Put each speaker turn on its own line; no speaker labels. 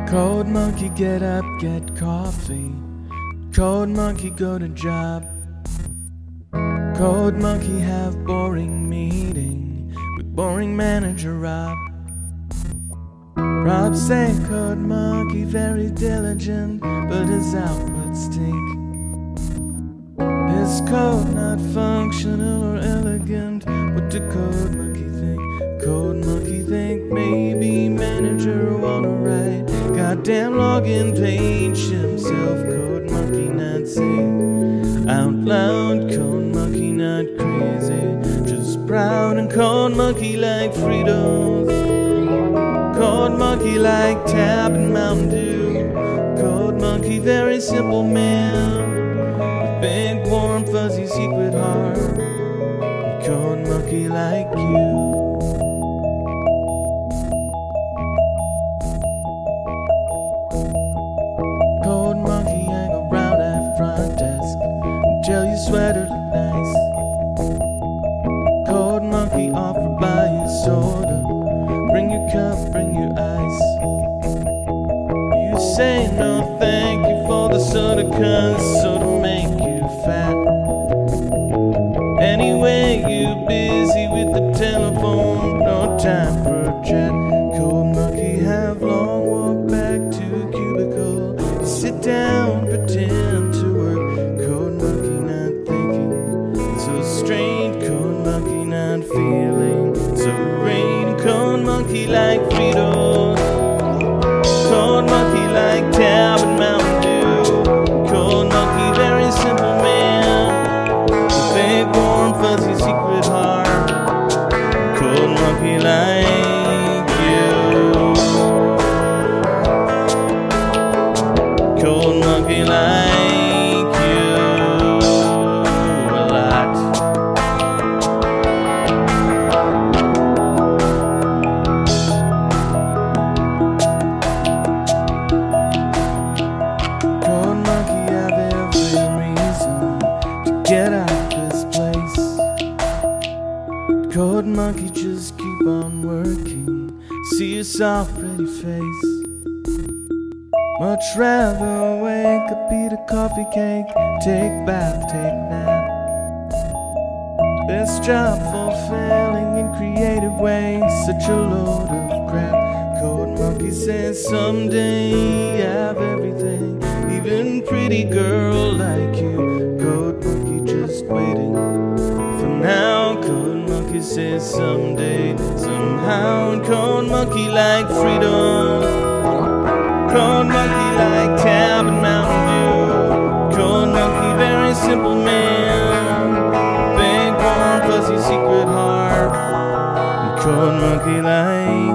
Cold monkey, get up, get coffee. Cold monkey, go to job. Cold monkey, have boring meeting with boring manager Rob. Rob say cold monkey very diligent, but his output stink. His code not functional or elegant. What do cold monkey think? Cold monkey think maybe manager wanna write goddamn login page himself. Cold monkey not say out loud. Cold monkey not crazy, just proud. And cold monkey like Fritos. Cold monkey like Tab and Mountain Dew. Cold monkey very simple man with big warm fuzzy secret heart. And cold monkey like you. Cold monkey hang around at front desk until your sweater look nice. Cold monkey offer buy you soda. Bring your cup, bring your ice. You say no thank you for the soda, cause soda make you fat. Anyway, you busy with the telephone, no time for a chat. Cold monkey have long walk back to cubicle. You sit down, pretend to work. Cold monkey not thinking, so straight. Cold monkey not feeling so great. Cold monkey like Fritos. Cold monkey like Tab and Mountain Dew. Cold monkey very simple man, a big warm fuzzy secret heart. Cold monkey like you. Cold monkey like you a lot. Cold monkey have every reason to get out of this place. Cold monkey just keep on working. See your soft pretty face. Much rather wake up, eat a coffee cake, take bath, take nap. This job fulfilling in creative ways, such a load of crap. Cold monkey says someday have everything, even pretty girl like you. Cold monkey just waiting for now. Cold monkey says someday, somehow. And cold monkey like Fritos. Cold monkey like Tab and Mountain Dew. Cold monkey very simple man, big warm fuzzy secret heart. And cold monkey like